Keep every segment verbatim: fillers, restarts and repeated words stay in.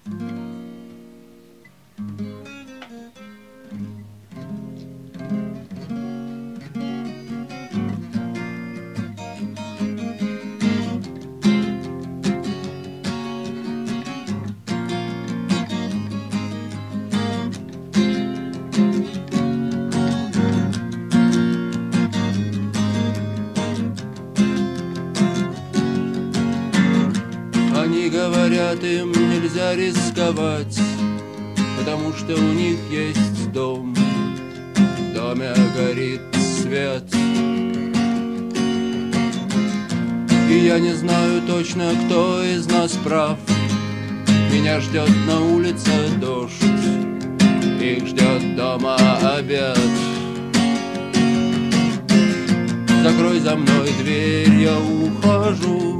Они говорят, им нельзя рисковать, потому что у них есть дом. В доме горит свет. И я не знаю точно, кто из нас прав. Меня ждет на улице дождь, их ждет дома обед. Закрой за мной дверь, я ухожу.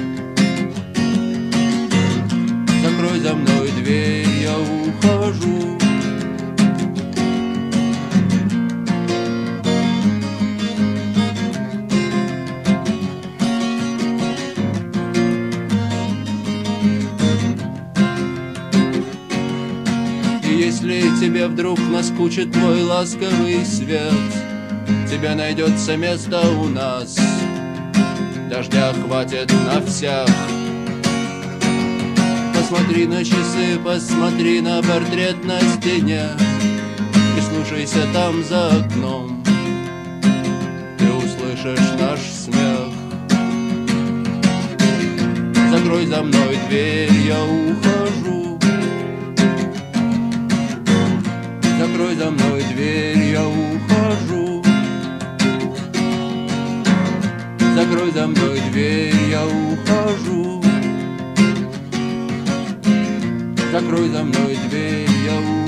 Закрой за мной дверь, я ухожу. И если тебе вдруг наскучит мой ласковый свет, тебе найдется место у нас, дождя хватит на всех. Посмотри на часы, посмотри на портрет на стене, прислушайся там за окном, ты услышишь наш смех. Закрой за мной дверь, я ухожу. Закрой за мной дверь, я ухожу. Закрой за мной дверь, я ухожу. Закрой за мной дверь, я ухожу.